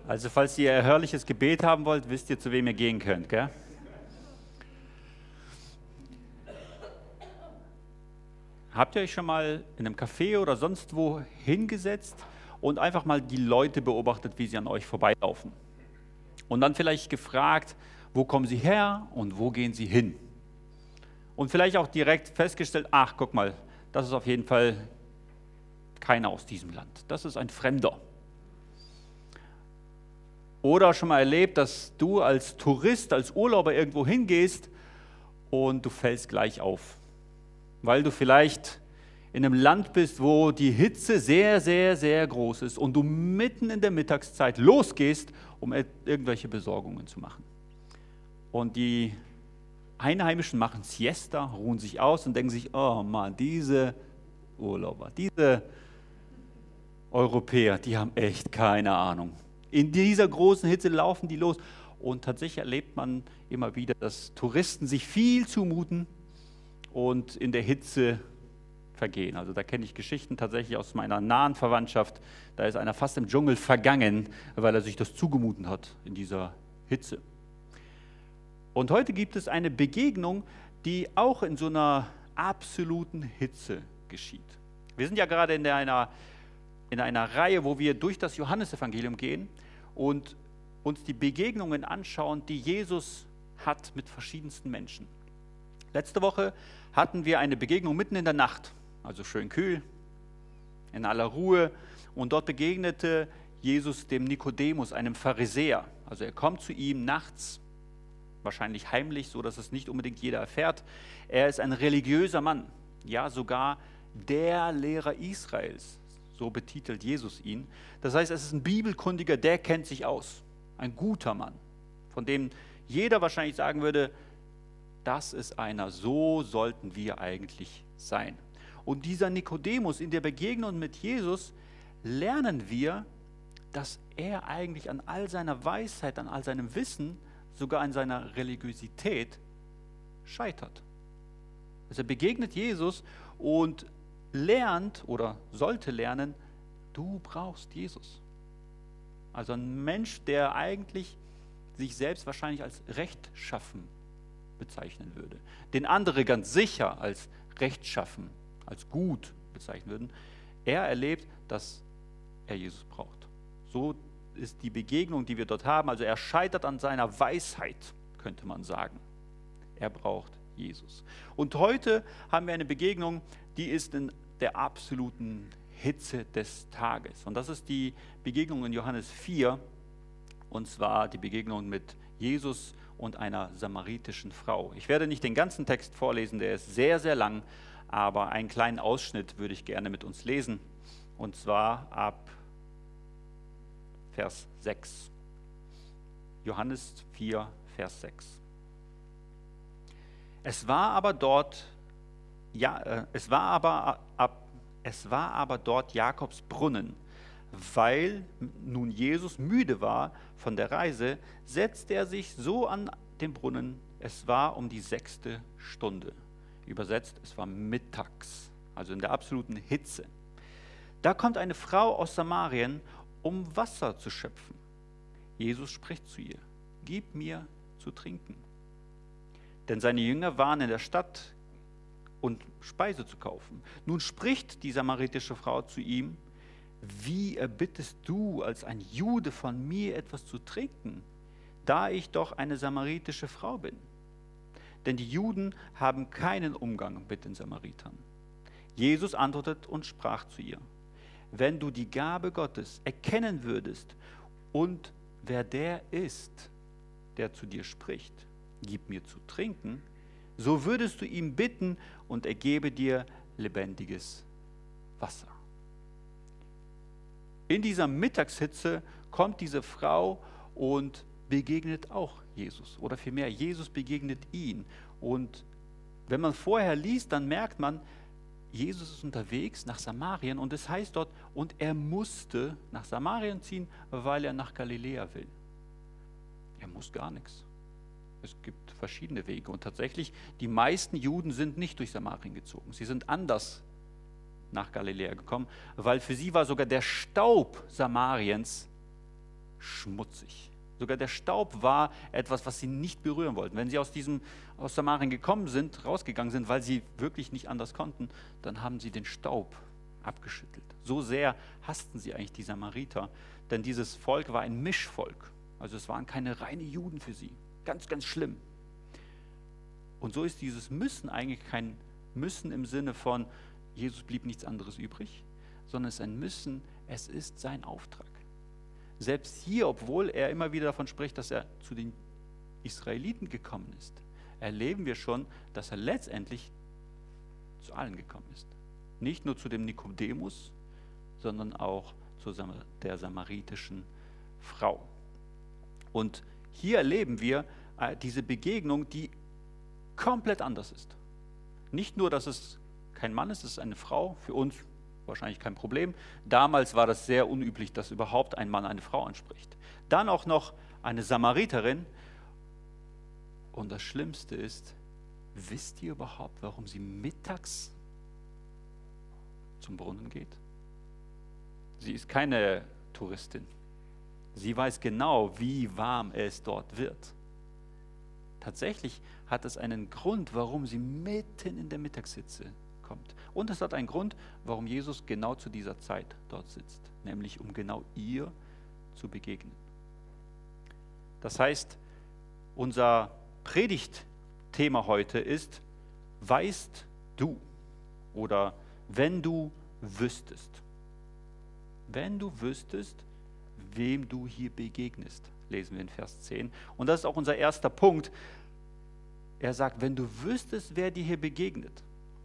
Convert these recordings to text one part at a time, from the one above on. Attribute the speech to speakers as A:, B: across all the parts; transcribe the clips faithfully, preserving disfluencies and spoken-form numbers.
A: Also falls ihr ein herrliches Gebet haben wollt, wisst ihr, zu wem ihr gehen könnt, gell? Habt ihr euch schon mal in einem Café oder sonst wo hingesetzt und einfach mal die Leute beobachtet, wie sie an euch vorbeilaufen? Und dann vielleicht gefragt, wo kommen sie her und wo gehen sie hin? Und vielleicht auch direkt festgestellt, ach, guck mal, das ist auf jeden Fall keiner aus diesem Land. Das ist ein Fremder. Oder schon mal erlebt, dass du als Tourist, als Urlauber irgendwo hingehst und du fällst gleich auf, weil du vielleicht in einem Land bist, wo die Hitze sehr, sehr, sehr groß ist und du mitten in der Mittagszeit losgehst, um irgendwelche Besorgungen zu machen. Und die Einheimischen machen Siesta, ruhen sich aus und denken sich, oh Mann, diese Urlauber, diese Europäer, die haben echt keine Ahnung. In dieser großen Hitze laufen die los. Und tatsächlich erlebt man immer wieder, dass Touristen sich viel zumuten und in der Hitze vergehen. Also da kenne ich Geschichten tatsächlich aus meiner nahen Verwandtschaft. Da ist einer fast im Dschungel vergangen, weil er sich das zugemuten hat in dieser Hitze. Und heute gibt es eine Begegnung, die auch in so einer absoluten Hitze geschieht. Wir sind ja gerade in einer in einer Reihe, wo wir durch das Johannesevangelium gehen und uns die Begegnungen anschauen, die Jesus hat mit verschiedensten Menschen. Letzte Woche hatten wir eine Begegnung mitten in der Nacht, also schön kühl, in aller Ruhe, und dort begegnete Jesus dem Nikodemus, einem Pharisäer. Also er kommt zu ihm nachts, wahrscheinlich heimlich, so dass es nicht unbedingt jeder erfährt. Er ist ein religiöser Mann, ja sogar der Lehrer Israels. So betitelt Jesus ihn. Das heißt, es ist ein Bibelkundiger, der kennt sich aus. Ein guter Mann, von dem jeder wahrscheinlich sagen würde, das ist einer, so sollten wir eigentlich sein. Und dieser Nikodemus, in der Begegnung mit Jesus, lernen wir, dass er eigentlich an all seiner Weisheit, an all seinem Wissen, sogar an seiner Religiosität scheitert. Also er begegnet Jesus und lernt oder sollte lernen, du brauchst Jesus. Also ein Mensch, der eigentlich sich selbst wahrscheinlich als rechtschaffen bezeichnen würde, den andere ganz sicher als rechtschaffen, als gut bezeichnen würden, er erlebt, dass er Jesus braucht. So ist die Begegnung, die wir dort haben, also er scheitert an seiner Weisheit, könnte man sagen. Er braucht Jesus. Und heute haben wir eine Begegnung, die ist in der absoluten Hitze des Tages. Und das ist die Begegnung in Johannes vier, und zwar die Begegnung mit Jesus und einer samaritischen Frau. Ich werde nicht den ganzen Text vorlesen, der ist sehr, sehr lang, aber einen kleinen Ausschnitt würde ich gerne mit uns lesen, und zwar ab Vers sechs. Johannes vier, Vers sechs. Es war aber dort, ja, äh, es war aber ab, es war aber dort Jakobs Brunnen. Weil nun Jesus müde war von der Reise, setzte er sich so an den Brunnen. Es war um die sechste Stunde. Übersetzt, es war mittags, also in der absoluten Hitze. Da kommt eine Frau aus Samarien, um Wasser zu schöpfen. Jesus spricht zu ihr: Gib mir zu trinken. Denn seine Jünger waren in der Stadt, und Speise zu kaufen. Nun spricht die samaritische Frau zu ihm: Wie erbittest du als ein Jude von mir etwas zu trinken, da ich doch eine samaritische Frau bin? Denn die Juden haben keinen Umgang mit den Samaritern. Jesus antwortet und sprach zu ihr: Wenn du die Gabe Gottes erkennen würdest und wer der ist, der zu dir spricht, gib mir zu trinken, so würdest du ihn bitten und er gebe dir lebendiges Wasser. In dieser Mittagshitze kommt diese Frau und begegnet auch Jesus. Oder vielmehr, Jesus begegnet ihn. Und wenn man vorher liest, dann merkt man, Jesus ist unterwegs nach Samarien und es heißt dort, und er musste nach Samarien ziehen, weil er nach Galiläa will. Er muss gar nichts. Es gibt verschiedene Wege und tatsächlich, die meisten Juden sind nicht durch Samarien gezogen. Sie sind anders nach Galiläa gekommen, weil für sie war sogar der Staub Samariens schmutzig. Sogar der Staub war etwas, was sie nicht berühren wollten. Wenn sie aus diesem, aus Samarien gekommen sind, rausgegangen sind, weil sie wirklich nicht anders konnten, dann haben sie den Staub abgeschüttelt. So sehr hassten sie eigentlich die Samariter, denn dieses Volk war ein Mischvolk. Also es waren keine reinen Juden für sie. Ganz, ganz schlimm. Und so ist dieses Müssen eigentlich kein Müssen im Sinne von, Jesus blieb nichts anderes übrig, sondern es ist ein Müssen, es ist sein Auftrag. Selbst hier, obwohl er immer wieder davon spricht, dass er zu den Israeliten gekommen ist, erleben wir schon, dass er letztendlich zu allen gekommen ist. Nicht nur zu dem Nikodemus, sondern auch zu der samaritischen Frau. Und hier erleben wir diese Begegnung, die komplett anders ist. Nicht nur, dass es kein Mann ist, es ist eine Frau, für uns wahrscheinlich kein Problem. Damals war das sehr unüblich, dass überhaupt ein Mann eine Frau anspricht. Dann auch noch eine Samariterin. Und das Schlimmste ist, wisst ihr überhaupt, warum sie mittags zum Brunnen geht? Sie ist keine Touristin. Sie weiß genau, wie warm es dort wird. Tatsächlich hat es einen Grund, warum sie mitten in der Mittagshitze kommt. Und es hat einen Grund, warum Jesus genau zu dieser Zeit dort sitzt, nämlich um genau ihr zu begegnen. Das heißt, unser Predigtthema heute ist, weißt du oder wenn du wüsstest. Wenn du wüsstest, wem du hier begegnest, lesen wir in Vers zehn. Und das ist auch unser erster Punkt. Er sagt, wenn du wüsstest, wer dir hier begegnet,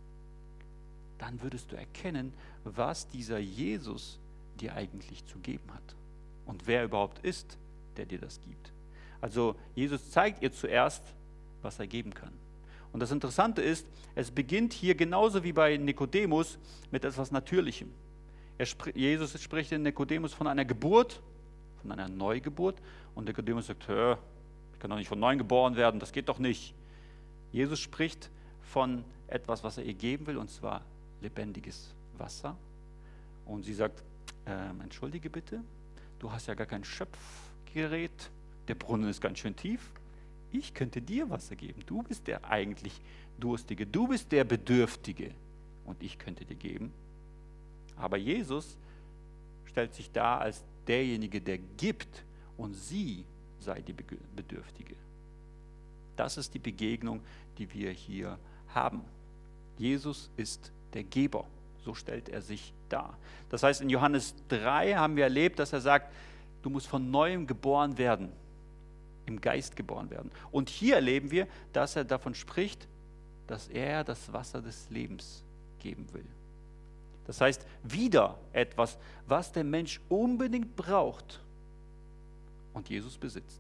A: dann würdest du erkennen, was dieser Jesus dir eigentlich zu geben hat und wer überhaupt ist, der dir das gibt. Also Jesus zeigt ihr zuerst, was er geben kann. Und das Interessante ist, es beginnt hier genauso wie bei Nikodemus mit etwas Natürlichem. Er spr- Jesus spricht in Nikodemus von einer Geburt, von einer Neugeburt, und Nikodemus sagt, Hör, ich kann doch nicht von neuem geboren werden, das geht doch nicht. Jesus spricht von etwas, was er ihr geben will, und zwar lebendiges Wasser. Und sie sagt, ähm, entschuldige bitte, du hast ja gar kein Schöpfgerät, der Brunnen ist ganz schön tief. Ich könnte dir Wasser geben. Du bist der eigentlich Durstige, du bist der Bedürftige und ich könnte dir geben. Aber Jesus stellt sich dar als derjenige, der gibt und sie sei die Bedürftige. Das ist die Begegnung, die wir hier haben. Jesus ist der Geber, so stellt er sich dar. Das heißt, in Johannes drei haben wir erlebt, dass er sagt, du musst von neuem geboren werden, im Geist geboren werden. Und hier erleben wir, dass er davon spricht, dass er das Wasser des Lebens geben will. Das heißt, wieder etwas, was der Mensch unbedingt braucht und Jesus besitzt.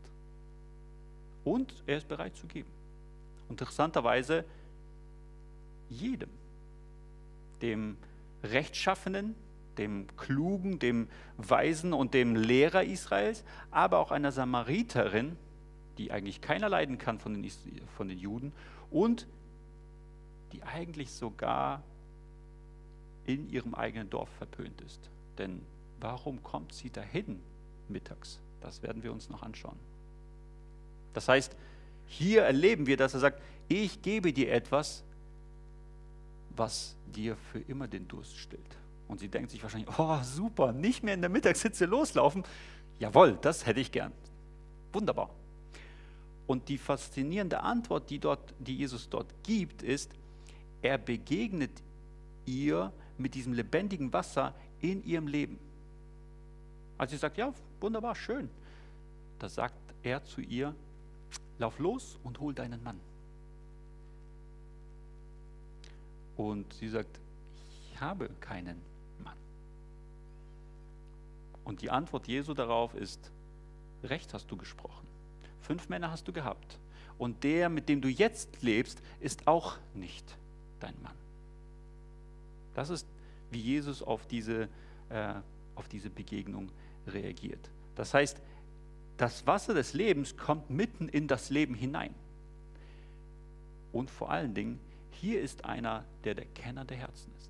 A: Und er ist bereit zu geben. Und interessanterweise jedem, dem Rechtschaffenen, dem Klugen, dem Weisen und dem Lehrer Israels, aber auch einer Samariterin, die eigentlich keiner leiden kann von den, von den Juden und die eigentlich sogar in ihrem eigenen Dorf verpönt ist. Denn warum kommt sie dahin mittags? Das werden wir uns noch anschauen. Das heißt, hier erleben wir, dass er sagt, ich gebe dir etwas, was dir für immer den Durst stillt. Und sie denkt sich wahrscheinlich, oh super, nicht mehr in der Mittagshitze loslaufen. Jawohl, das hätte ich gern. Wunderbar. Und die faszinierende Antwort, die, dort, die Jesus dort gibt, ist, er begegnet ihr mit diesem lebendigen Wasser in ihrem Leben. Also sie sagt, ja, wunderbar, schön. Da sagt er zu ihr, lauf los und hol deinen Mann. Und sie sagt, ich habe keinen Mann. Und die Antwort Jesu darauf ist, recht hast du gesprochen. Fünf Männer hast du gehabt. Und der, mit dem du jetzt lebst, ist auch nicht dein Mann. Das ist, wie Jesus auf diese, äh, auf diese Begegnung reagiert. Das heißt, das Wasser des Lebens kommt mitten in das Leben hinein. Und vor allen Dingen, hier ist einer, der der Kenner der Herzen ist.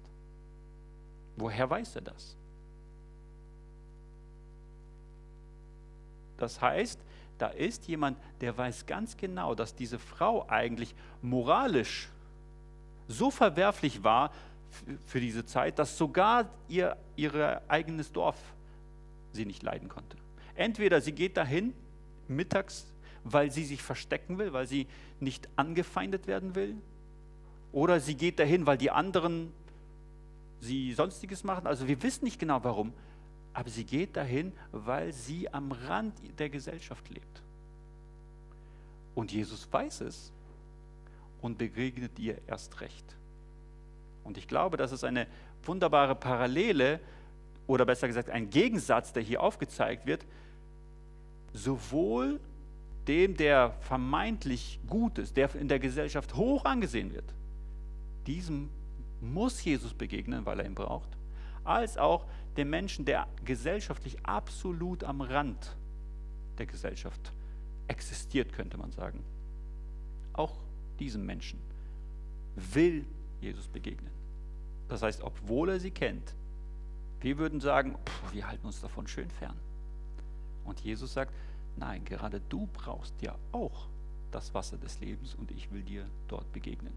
A: Woher weiß er das? Das heißt, da ist jemand, der weiß ganz genau, dass diese Frau eigentlich moralisch so verwerflich war für diese Zeit, dass sogar ihr, ihr eigenes Dorf sie nicht leiden konnte. Entweder sie geht dahin mittags, weil sie sich verstecken will, weil sie nicht angefeindet werden will, oder sie geht dahin, weil die anderen sie Sonstiges machen. Also wir wissen nicht genau warum, aber sie geht dahin, weil sie am Rand der Gesellschaft lebt. Und Jesus weiß es und begegnet ihr erst recht. Und ich glaube, das ist eine wunderbare Parallele oder besser gesagt ein Gegensatz, der hier aufgezeigt wird. Sowohl dem, der vermeintlich gut ist, der in der Gesellschaft hoch angesehen wird, diesem muss Jesus begegnen, weil er ihn braucht, als auch dem Menschen, der gesellschaftlich absolut am Rand der Gesellschaft existiert, könnte man sagen. Auch diesem Menschen will Jesus begegnen. Das heißt, obwohl er sie kennt, wir würden sagen, pff, wir halten uns davon schön fern. Und Jesus sagt, nein, gerade du brauchst ja auch das Wasser des Lebens und ich will dir dort begegnen.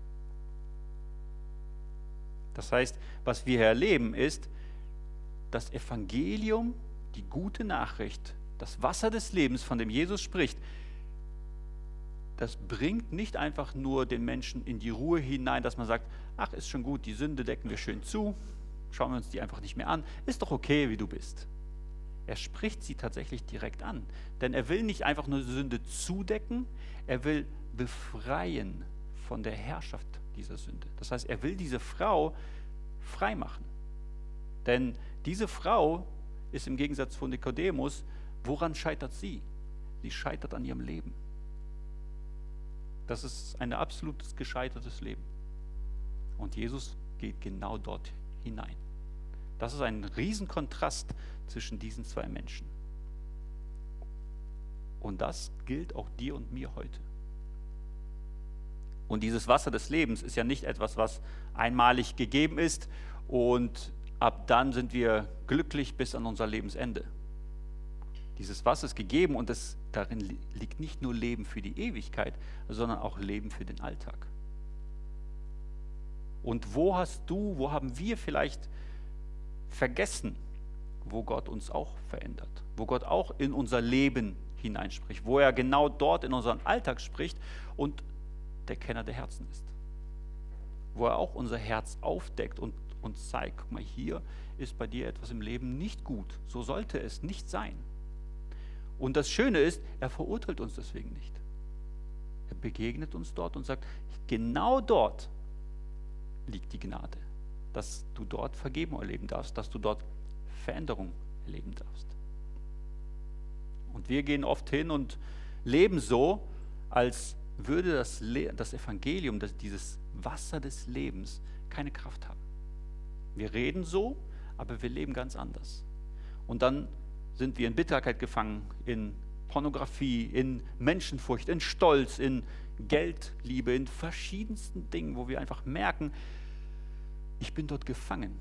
A: Das heißt, was wir hier erleben ist, das Evangelium, die gute Nachricht, das Wasser des Lebens, von dem Jesus spricht, das bringt nicht einfach nur den Menschen in die Ruhe hinein, dass man sagt, ach, ist schon gut, die Sünde decken wir schön zu, schauen wir uns die einfach nicht mehr an, ist doch okay, wie du bist. Er spricht sie tatsächlich direkt an, denn er will nicht einfach nur Sünde zudecken, er will befreien von der Herrschaft dieser Sünde. Das heißt, er will diese Frau frei machen. Denn diese Frau ist im Gegensatz von Nikodemus, woran scheitert sie? Sie scheitert an ihrem Leben. Das ist ein absolutes gescheitertes Leben. Und Jesus geht genau dort hinein. Das ist ein Riesenkontrast zwischen diesen zwei Menschen. Und das gilt auch dir und mir heute. Und dieses Wasser des Lebens ist ja nicht etwas, was einmalig gegeben ist und ab dann sind wir glücklich bis an unser Lebensende. Dieses Wasser ist gegeben und es, darin liegt nicht nur Leben für die Ewigkeit, sondern auch Leben für den Alltag. Und wo hast du, wo haben wir vielleicht vergessen, wo Gott uns auch verändert, wo Gott auch in unser Leben hineinspricht, wo er genau dort in unseren Alltag spricht und der Kenner der Herzen ist. Wo er auch unser Herz aufdeckt und uns zeigt, guck mal, hier ist bei dir etwas im Leben nicht gut. So sollte es nicht sein. Und das Schöne ist, er verurteilt uns deswegen nicht. Er begegnet uns dort und sagt, genau dort liegt die Gnade, dass du dort Vergebung erleben darfst, dass du dort Veränderung erleben darfst. Und wir gehen oft hin und leben so, als würde das, Le- das Evangelium, das, dieses Wasser des Lebens, keine Kraft haben. Wir reden so, aber wir leben ganz anders. Und dann sind wir in Bitterkeit gefangen, in Pornografie, in Menschenfurcht, in Stolz, in Geldliebe, in verschiedensten Dingen, wo wir einfach merken, ich bin dort gefangen.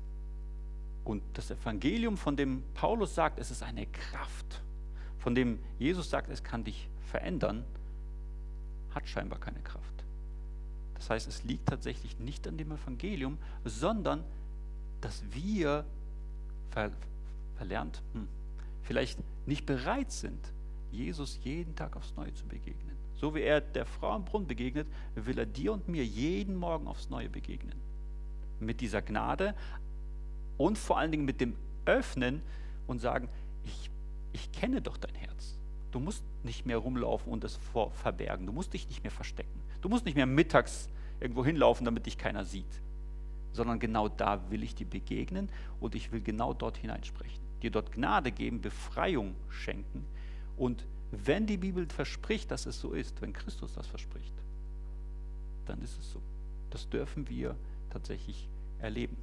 A: Und das Evangelium, von dem Paulus sagt, es ist eine Kraft, von dem Jesus sagt, es kann dich verändern, hat scheinbar keine Kraft. Das heißt, es liegt tatsächlich nicht an dem Evangelium, sondern dass wir ver verlernt, hm, vielleicht nicht bereit sind, Jesus jeden Tag aufs Neue zu begegnen. So wie er der Frau am Brunnen begegnet, will er dir und mir jeden Morgen aufs Neue begegnen. Mit dieser Gnade und vor allen Dingen mit dem Öffnen und sagen, ich, ich kenne doch dein Herz. Du musst nicht mehr rumlaufen und es vor, verbergen. Du musst dich nicht mehr verstecken. Du musst nicht mehr mittags irgendwo hinlaufen, damit dich keiner sieht. Sondern genau da will ich dir begegnen und ich will genau dort hineinsprechen. Dir dort Gnade geben, Befreiung schenken. Und wenn die Bibel verspricht, dass es so ist, wenn Christus das verspricht, dann ist es so. Das dürfen wir tatsächlich erleben.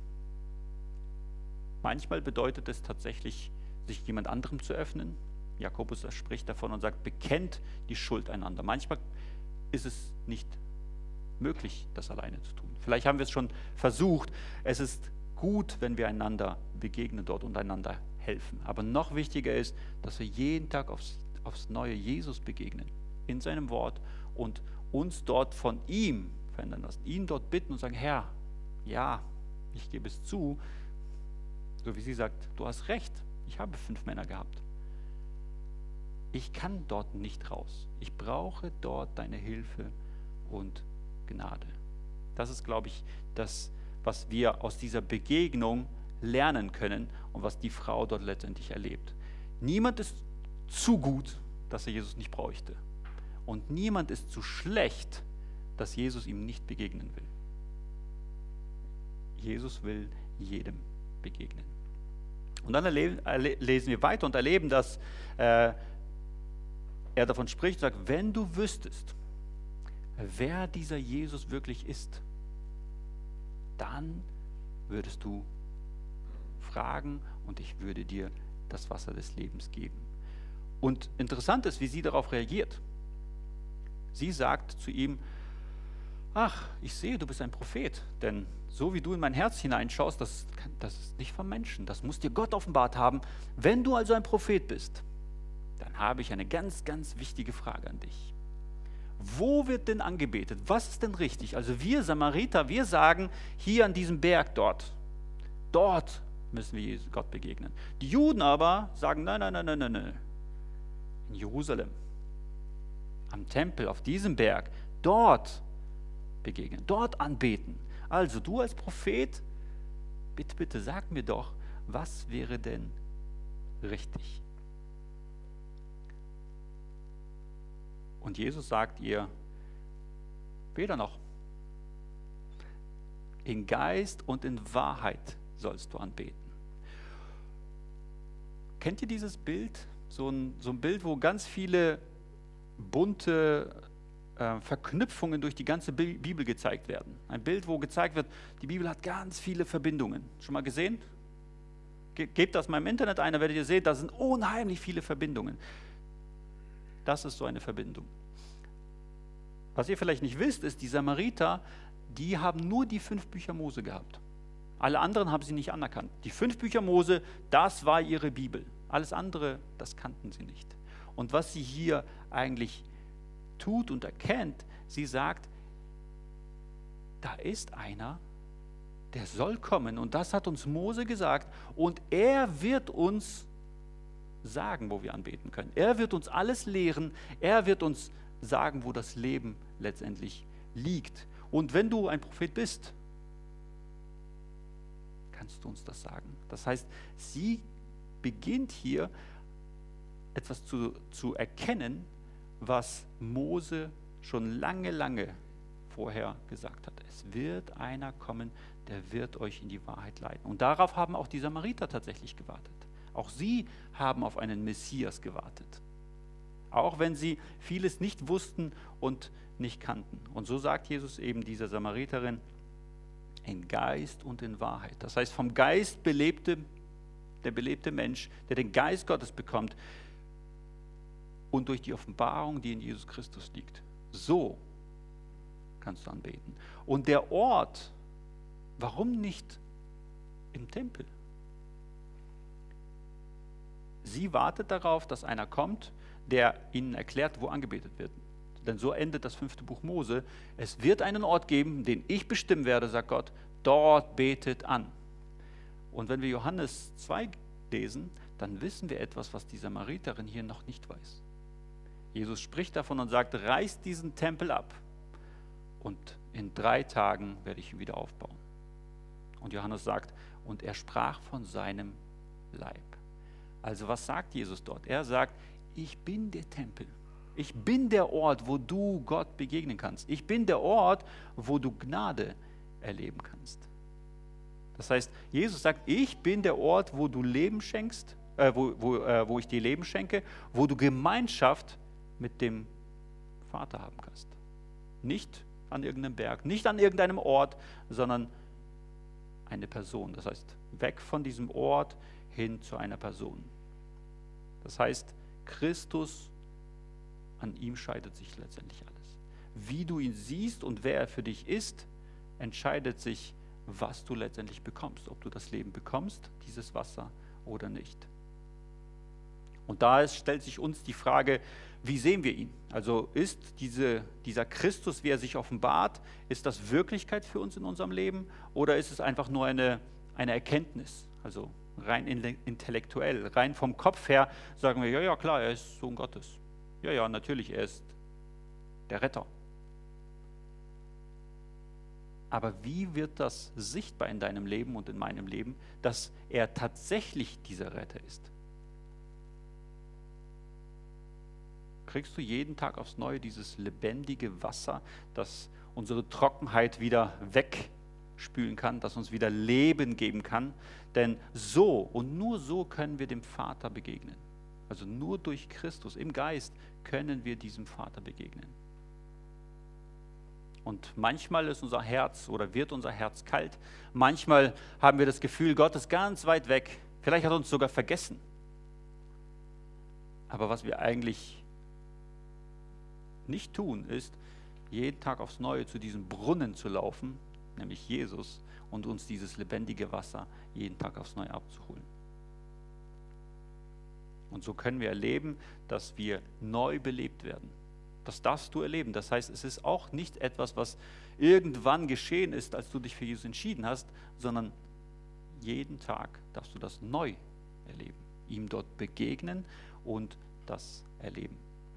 A: Manchmal bedeutet es tatsächlich, sich jemand anderem zu öffnen. Jakobus spricht davon und sagt, bekennt die Schuld einander. Manchmal ist es nicht möglich, das alleine zu tun. Vielleicht haben wir es schon versucht. Es ist gut, wenn wir einander begegnen dort und einander helfen. Aber noch wichtiger ist, dass wir jeden Tag aufs aufs Neue Jesus begegnen, in seinem Wort und uns dort von ihm verändern lassen, ihn dort bitten und sagen, Herr, ja, ich gebe es zu, so wie sie sagt, du hast recht, ich habe fünf Männer gehabt. Ich kann dort nicht raus. Ich brauche dort deine Hilfe und Gnade. Das ist, glaube ich, das, was wir aus dieser Begegnung lernen können und was die Frau dort letztendlich erlebt. Niemand ist zu gut, dass er Jesus nicht bräuchte. Und niemand ist zu schlecht, dass Jesus ihm nicht begegnen will. Jesus will jedem begegnen. Und dann erleben, erle- lesen wir weiter und erleben, dass äh, er davon spricht und sagt, wenn du wüsstest, wer dieser Jesus wirklich ist, dann würdest du fragen und ich würde dir das Wasser des Lebens geben. Und interessant ist, wie sie darauf reagiert. Sie sagt zu ihm, ach, ich sehe, du bist ein Prophet, denn so wie du in mein Herz hineinschaust, das, das ist nicht vom Menschen, das muss dir Gott offenbart haben. Wenn du also ein Prophet bist, dann habe ich eine ganz, ganz wichtige Frage an dich. Wo wird denn angebetet? Was ist denn richtig? Also wir Samariter, wir sagen, hier an diesem Berg dort, dort müssen wir Gott begegnen. Die Juden aber sagen, nein, nein, nein, nein, nein, nein. In Jerusalem, am Tempel, auf diesem Berg, dort begegnen, dort anbeten. Also du als Prophet, bitte, bitte sag mir doch, was wäre denn richtig? Und Jesus sagt ihr, weder noch. In Geist und in Wahrheit sollst du anbeten. Kennt ihr dieses Bild? So ein, so ein Bild, wo ganz viele bunte äh, Verknüpfungen durch die ganze Bi- Bibel gezeigt werden. Ein Bild, wo gezeigt wird, die Bibel hat ganz viele Verbindungen. Schon mal gesehen? Ge- Gebt das mal im Internet ein, da werdet ihr sehen, da sind unheimlich viele Verbindungen. Das ist so eine Verbindung. Was ihr vielleicht nicht wisst, ist, die Samariter, die haben nur die fünf Bücher Mose gehabt. Alle anderen haben sie nicht anerkannt. Die fünf Bücher Mose, das war ihre Bibel. Alles andere, das kannten sie nicht. Und was sie hier eigentlich tut und erkennt, sie sagt, da ist einer, der soll kommen. Und das hat uns Mose gesagt. Und er wird uns sagen, wo wir anbeten können. Er wird uns alles lehren. Er wird uns sagen, wo das Leben letztendlich liegt. Und wenn du ein Prophet bist, kannst du uns das sagen. Das heißt, sie beginnt hier etwas zu, zu erkennen, was Mose schon lange, lange vorher gesagt hat. Es wird einer kommen, der wird euch in die Wahrheit leiten. Und darauf haben auch die Samariter tatsächlich gewartet. Auch sie haben auf einen Messias gewartet. Auch wenn sie vieles nicht wussten und nicht kannten. Und so sagt Jesus eben dieser Samariterin, in Geist und in Wahrheit. Das heißt, vom Geist belebte, der belebte Mensch, der den Geist Gottes bekommt und durch die Offenbarung, die in Jesus Christus liegt. So kannst du anbeten. Und der Ort, warum nicht im Tempel? Sie wartet darauf, dass einer kommt, der ihnen erklärt, wo angebetet wird. Denn so endet das fünfte Buch Mose. Es wird einen Ort geben, den ich bestimmen werde, sagt Gott. Dort betet an. Und wenn wir Johannes zwei lesen, dann wissen wir etwas, was die Samariterin hier noch nicht weiß. Jesus spricht davon und sagt, reißt diesen Tempel ab und in drei Tagen werde ich ihn wieder aufbauen. Und Johannes sagt, und er sprach von seinem Leib. Also was sagt Jesus dort? Er sagt, ich bin der Tempel. Ich bin der Ort, wo du Gott begegnen kannst. Ich bin der Ort, wo du Gnade erleben kannst. Das heißt, Jesus sagt, ich bin der Ort, wo du Leben schenkst, äh, wo, wo, äh, wo ich dir Leben schenke, wo du Gemeinschaft mit dem Vater haben kannst. Nicht an irgendeinem Berg, nicht an irgendeinem Ort, sondern eine Person. Das heißt, weg von diesem Ort hin zu einer Person. Das heißt, Christus, an ihm scheidet sich letztendlich alles. Wie du ihn siehst und wer er für dich ist, entscheidet sich, was du letztendlich bekommst. Ob du das Leben bekommst, dieses Wasser oder nicht. Und da ist, stellt sich uns die Frage, wie sehen wir ihn? Also ist diese, dieser Christus, wie er sich offenbart, ist das Wirklichkeit für uns in unserem Leben oder ist es einfach nur eine, eine Erkenntnis? Also rein intellektuell, rein vom Kopf her sagen wir, ja, ja, klar, er ist Sohn Gottes. Ja, ja, natürlich, er ist der Retter. Aber wie wird das sichtbar in deinem Leben und in meinem Leben, dass er tatsächlich dieser Retter ist? Kriegst du jeden Tag aufs Neue dieses lebendige Wasser, das unsere Trockenheit wieder wegspülen kann, das uns wieder Leben geben kann? Denn so und nur so können wir dem Vater begegnen. Also nur durch Christus im Geist können wir diesem Vater begegnen. Und manchmal ist unser Herz oder wird unser Herz kalt. Manchmal haben wir das Gefühl, Gott ist ganz weit weg. Vielleicht hat er uns sogar vergessen. Aber was wir eigentlich nicht tun, ist, jeden Tag aufs Neue zu diesem Brunnen zu laufen, nämlich Jesus, und uns dieses lebendige Wasser jeden Tag aufs Neue abzuholen. Und so können wir erleben, dass wir neu belebt werden. Das darfst du erleben. Das heißt, es ist auch nicht etwas, was irgendwann geschehen ist, als du dich für Jesus entschieden hast, sondern jeden Tag darfst du das neu erleben, ihm dort begegnen und das erleben.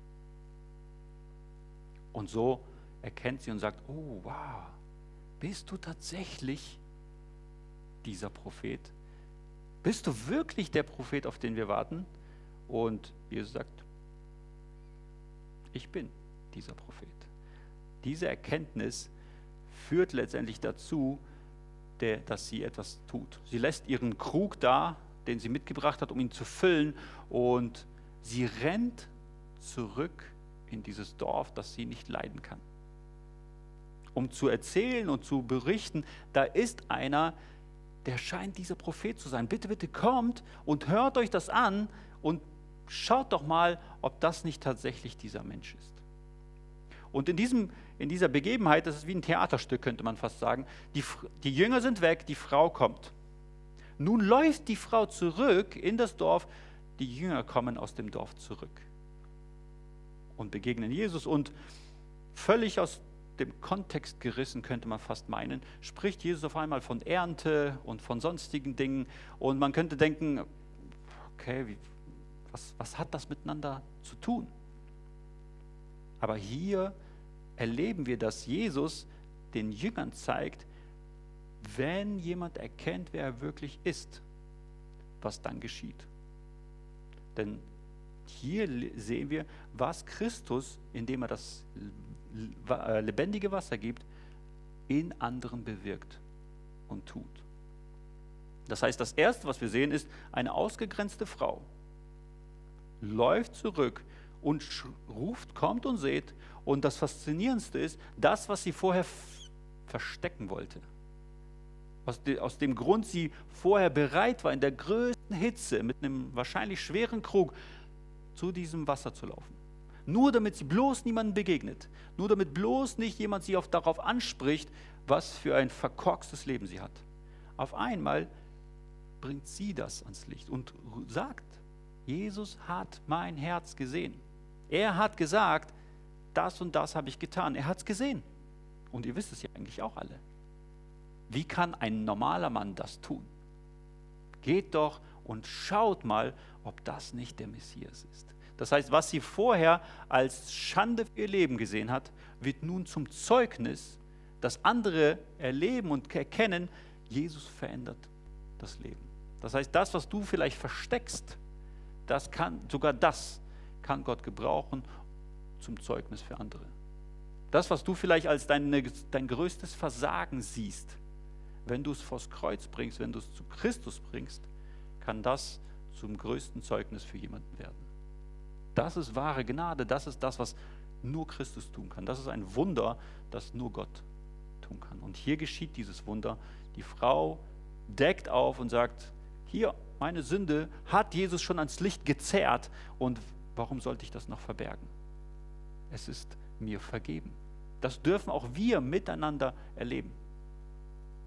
A: Und so erkennt sie und sagt, oh wow, bist du tatsächlich dieser Prophet? Bist du wirklich der Prophet, auf den wir warten? Und Jesus sagt, ich bin dieser Prophet. Diese Erkenntnis führt letztendlich dazu, der, dass sie etwas tut. Sie lässt ihren Krug da, den sie mitgebracht hat, um ihn zu füllen, und sie rennt zurück in dieses Dorf, das sie nicht leiden kann. Um zu erzählen und zu berichten, da ist einer, der scheint dieser Prophet zu sein. Bitte, bitte kommt und hört euch das an und schaut doch mal, ob das nicht tatsächlich dieser Mensch ist. Und in, diesem, in dieser Begebenheit, das ist wie ein Theaterstück, könnte man fast sagen, die, die Jünger sind weg, die Frau kommt. Nun läuft die Frau zurück in das Dorf, die Jünger kommen aus dem Dorf zurück und begegnen Jesus, und völlig aus dem Kontext gerissen, könnte man fast meinen, spricht Jesus auf einmal von Ernte und von sonstigen Dingen, und man könnte denken, okay, wie, was, was hat das miteinander zu tun? Aber hier erleben wir, dass Jesus den Jüngern zeigt, wenn jemand erkennt, wer er wirklich ist, was dann geschieht. Denn hier sehen wir, was Christus, indem er das lebendige Wasser gibt, in anderen bewirkt und tut. Das heißt, das Erste, was wir sehen, ist eine ausgegrenzte Frau, läuft zurück und ruft, kommt und seht. Und das Faszinierendste ist, das, was sie vorher verstecken wollte. Aus, de, aus dem Grund, sie vorher bereit war, in der größten Hitze, mit einem wahrscheinlich schweren Krug, zu diesem Wasser zu laufen. Nur damit sie bloß niemandem begegnet. Nur damit bloß nicht jemand sie auf, darauf anspricht, was für ein verkorkstes Leben sie hat. Auf einmal bringt sie das ans Licht und sagt, Jesus hat mein Herz gesehen. Er hat gesagt, das und das habe ich getan. Er hat es gesehen. Und ihr wisst es ja eigentlich auch alle. Wie kann ein normaler Mann das tun? Geht doch und schaut mal, ob das nicht der Messias ist. Das heißt, was sie vorher als Schande für ihr Leben gesehen hat, wird nun zum Zeugnis, dass andere erleben und erkennen, Jesus verändert das Leben. Das heißt, das, was du vielleicht versteckst, das kann, sogar das kann Gott gebrauchen zum Zeugnis für andere. Das, was du vielleicht als deine, dein größtes Versagen siehst, wenn du es vors Kreuz bringst, wenn du es zu Christus bringst, kann das zum größten Zeugnis für jemanden werden. Das ist wahre Gnade, das ist das, was nur Christus tun kann. Das ist ein Wunder, das nur Gott tun kann. Und hier geschieht dieses Wunder. Die Frau deckt auf und sagt, hier, meine Sünde hat Jesus schon ans Licht gezerrt, und warum sollte ich das noch verbergen? Es ist mir vergeben. Das dürfen auch wir miteinander erleben.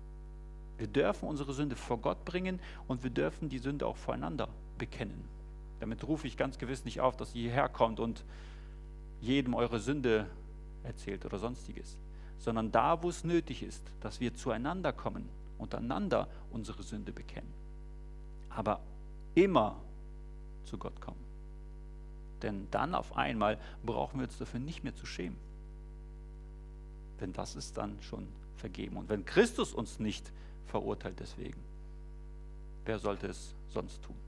A: Wir dürfen unsere Sünde vor Gott bringen und wir dürfen die Sünde auch voreinander bekennen. Damit rufe ich ganz gewiss nicht auf, dass ihr hierher kommt und jedem eure Sünde erzählt oder sonstiges, sondern da, wo es nötig ist, dass wir zueinander kommen und einander unsere Sünde bekennen. Aber immer zu Gott kommen. Denn dann auf einmal brauchen wir uns dafür nicht mehr zu schämen. Denn das ist dann schon vergeben. Und wenn Christus uns nicht verurteilt deswegen, wer sollte es sonst tun?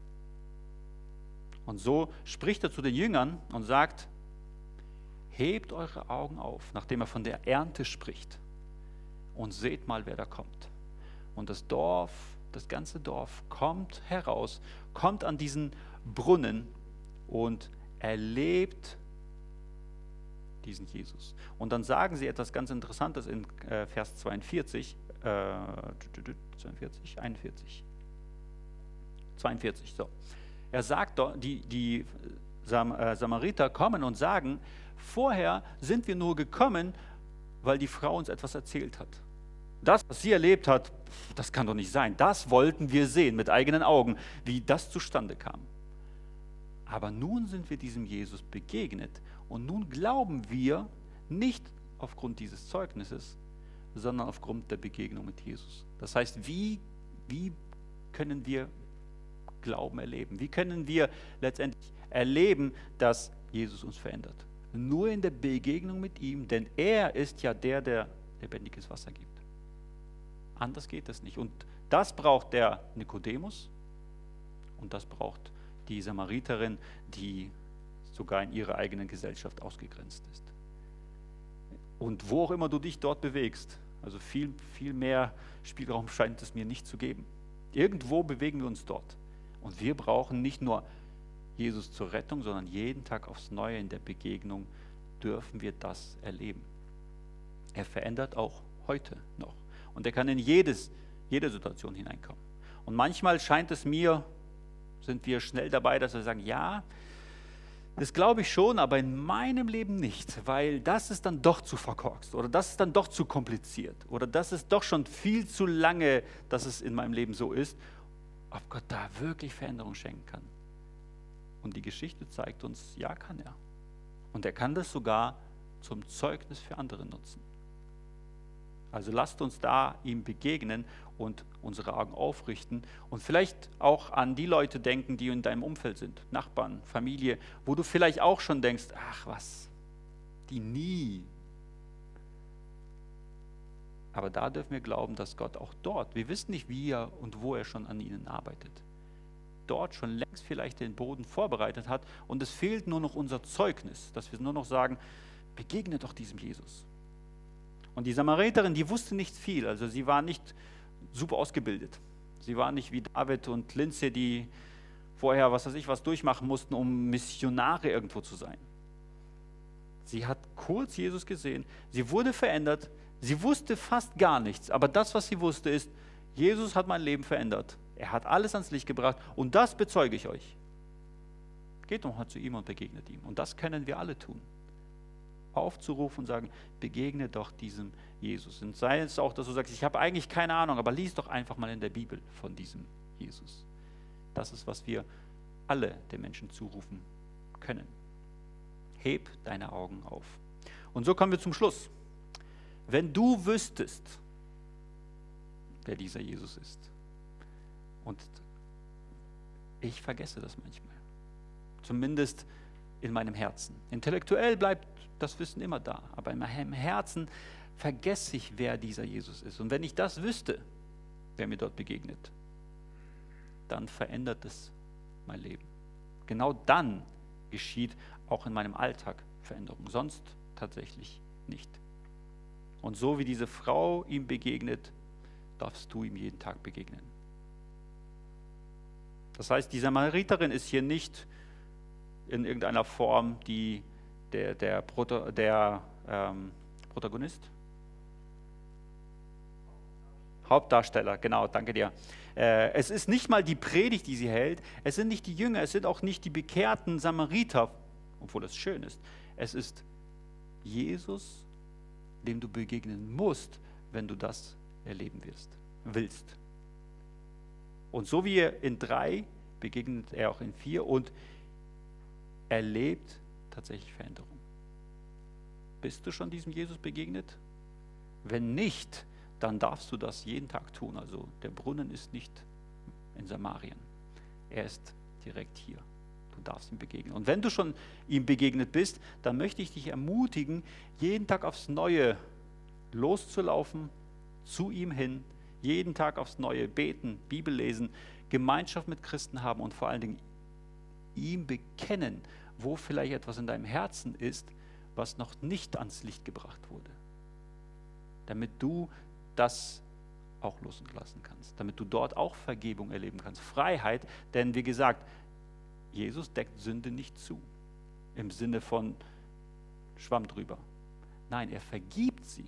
A: Und so spricht er zu den Jüngern und sagt, hebt eure Augen auf, nachdem er von der Ernte spricht, und seht mal, wer da kommt. Und das Dorf, das ganze Dorf kommt heraus, kommt an diesen Brunnen und erlebt diesen Jesus. Und dann sagen sie etwas ganz Interessantes in äh, Vers zweiundvierzig, äh, zweiundvierzig, einundvierzig, zweiundvierzig, so. Er sagt, die, die Sam, äh, Samariter kommen und sagen, vorher sind wir nur gekommen, weil die Frau uns etwas erzählt hat. Das, was sie erlebt hat, das kann doch nicht sein. Das wollten wir sehen mit eigenen Augen, wie das zustande kam. Aber nun sind wir diesem Jesus begegnet und nun glauben wir nicht aufgrund dieses Zeugnisses, sondern aufgrund der Begegnung mit Jesus. Das heißt, wie, wie können wir Glauben erleben? Wie können wir letztendlich erleben, dass Jesus uns verändert? Nur in der Begegnung mit ihm, denn er ist ja der, der lebendiges Wasser gibt. Anders geht es nicht. Und das braucht der Nikodemus und das braucht die Samariterin, die sogar in ihrer eigenen Gesellschaft ausgegrenzt ist. Und wo auch immer du dich dort bewegst, also viel, viel mehr Spielraum scheint es mir nicht zu geben. Irgendwo bewegen wir uns dort. Und wir brauchen nicht nur Jesus zur Rettung, sondern jeden Tag aufs Neue in der Begegnung dürfen wir das erleben. Er verändert auch heute noch. Und er kann in jedes, jede Situation hineinkommen. Und manchmal scheint es mir, sind wir schnell dabei, dass wir sagen, ja, das glaube ich schon, aber in meinem Leben nicht, weil das ist dann doch zu verkorkst oder das ist dann doch zu kompliziert oder das ist doch schon viel zu lange, dass es in meinem Leben so ist, ob Gott da wirklich Veränderung schenken kann. Und die Geschichte zeigt uns, ja, kann er. Und er kann das sogar zum Zeugnis für andere nutzen. Also lasst uns da ihm begegnen und unsere Augen aufrichten und vielleicht auch an die Leute denken, die in deinem Umfeld sind, Nachbarn, Familie, wo du vielleicht auch schon denkst, ach was, die nie. Aber da dürfen wir glauben, dass Gott auch dort, wir wissen nicht, wie er und wo er schon an ihnen arbeitet, dort schon längst vielleicht den Boden vorbereitet hat und es fehlt nur noch unser Zeugnis, dass wir nur noch sagen, begegne doch diesem Jesus. Und die Samariterin, die wusste nicht viel, also sie war nicht super ausgebildet. Sie war nicht wie David und Lindsay, die vorher, was weiß ich, was durchmachen mussten, um Missionare irgendwo zu sein. Sie hat kurz Jesus gesehen, sie wurde verändert, sie wusste fast gar nichts, aber das, was sie wusste, ist, Jesus hat mein Leben verändert. Er hat alles ans Licht gebracht und das bezeuge ich euch. Geht doch mal zu ihm und begegnet ihm. Und das können wir alle tun. Aufzurufen und sagen, begegne doch diesem Jesus. Und sei es auch, dass du sagst, ich habe eigentlich keine Ahnung, aber lies doch einfach mal in der Bibel von diesem Jesus. Das ist, was wir alle den Menschen zurufen können. Heb deine Augen auf. Und so kommen wir zum Schluss. Wenn du wüsstest, wer dieser Jesus ist, und ich vergesse das manchmal, zumindest in meinem Herzen. Intellektuell bleibt das Wissen immer da, aber in meinem Herzen vergesse ich, wer dieser Jesus ist. Und wenn ich das wüsste, wer mir dort begegnet, dann verändert es mein Leben. Genau dann geschieht auch in meinem Alltag Veränderung, sonst tatsächlich nicht. Und so wie diese Frau ihm begegnet, darfst du ihm jeden Tag begegnen. Das heißt, die Samariterin ist hier nicht in irgendeiner Form die, der, der, Proto, der ähm, Protagonist? Hauptdarsteller, genau, danke dir. Äh, es ist nicht mal die Predigt, die sie hält, es sind nicht die Jünger, es sind auch nicht die bekehrten Samariter, obwohl es schön ist. Es ist Jesus, dem du begegnen musst, wenn du das erleben wirst, willst. Und so wie er in drei begegnet er auch in vier und erlebt tatsächlich Veränderung. Bist du schon diesem Jesus begegnet? Wenn nicht, dann darfst du das jeden Tag tun. Also der Brunnen ist nicht in Samarien. Er ist direkt hier. Du darfst ihm begegnen. Und wenn du schon ihm begegnet bist, dann möchte ich dich ermutigen, jeden Tag aufs Neue loszulaufen, zu ihm hin, jeden Tag aufs Neue beten, Bibel lesen, Gemeinschaft mit Christen haben und vor allen Dingen ihm bekennen, wo vielleicht etwas in deinem Herzen ist, was noch nicht ans Licht gebracht wurde. Damit du das auch loslassen kannst, damit du dort auch Vergebung erleben kannst, Freiheit, denn wie gesagt, Jesus deckt Sünde nicht zu, im Sinne von Schwamm drüber. Nein, er vergibt sie,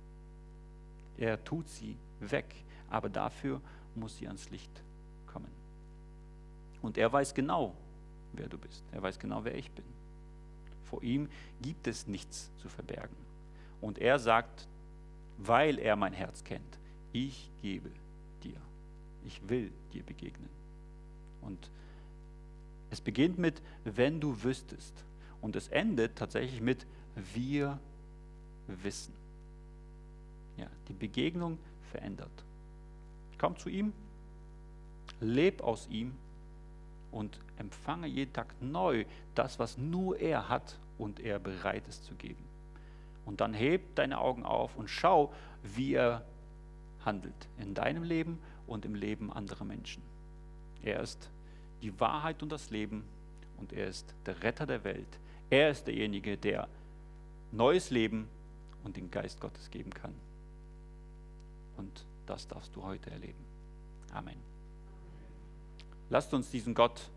A: er tut sie weg, aber dafür muss sie ans Licht kommen. Und er weiß genau, wer du bist, er weiß genau, wer ich bin. Vor ihm gibt es nichts zu verbergen. Und er sagt, weil er mein Herz kennt, ich gebe dir. Ich will dir begegnen. Und es beginnt mit, wenn du wüsstest. Und es endet tatsächlich mit, wir wissen. Ja, die Begegnung verändert. Komm zu ihm, leb aus ihm und empfange jeden Tag neu das, was nur er hat und er bereit ist zu geben. Und dann heb deine Augen auf und schau, wie er handelt in deinem Leben und im Leben anderer Menschen. Er ist die Wahrheit und das Leben und er ist der Retter der Welt. Er ist derjenige, der neues Leben und den Geist Gottes geben kann. Und das darfst du heute erleben. Amen. Lasst uns diesen Gott